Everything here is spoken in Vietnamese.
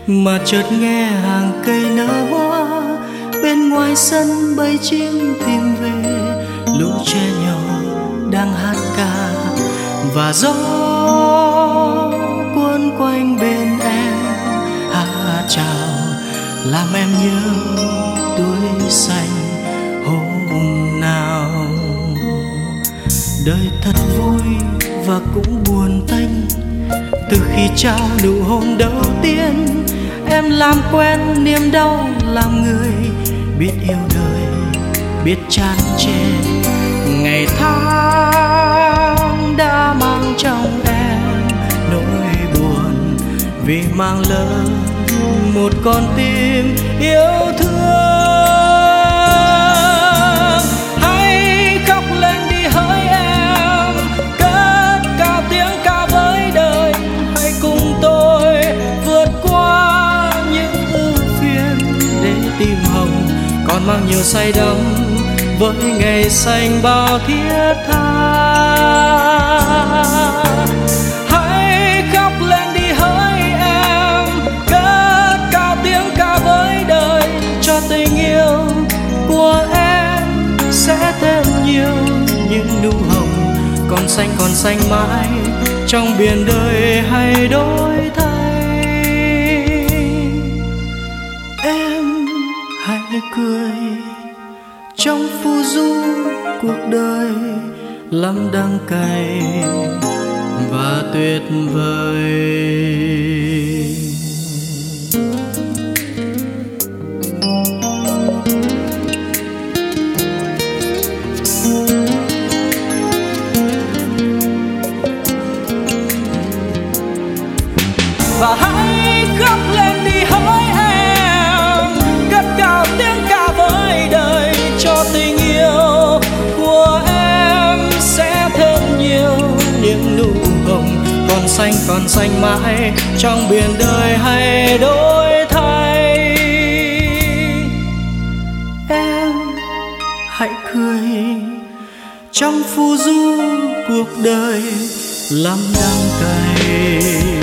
mà chợt nghe hàng cây nở hoa, bên ngoài sân bầy chim tìm về, lũ trẻ nhỏ đang hát ca và gió cuốn quanh bên em hát chào làm em nhớ tuổi xanh hôm nào. Đời thật vui và cũng buồn tênh, từ khi trao nụ hôn đầu tiên em làm quen niềm đau làm người biết yêu đời, biết chán chê. Ngày tháng đã mang trong em nỗi buồn vì mang lớn một con tim yêu thương. Hãy khóc lên đi hỡi em, cất cao tiếng ca với đời. Hãy cùng tôi vượt qua những ưu phiền để tìm hồng còn mang nhiều say đắm với ngày xanh bao thiết tha. Hãy khóc lên đi hỡi em, cất cao tiếng ca với đời, cho tình yêu của em sẽ thêm nhiều những nụ hồng còn xanh mãi trong biển đời hay đổi thay. Em hãy cười trong phù du cuộc đời lắm đắng cay và tuyệt vời. Và hãy khóc lên đi hỡi em, cất cao tiếng ca với đời, cho tình yêu của em sẽ thêm nhiều những nụ hồng còn xanh mãi trong biển đời hay đổi thay. Em hãy cười trong phù du cuộc đời lắm đắng cay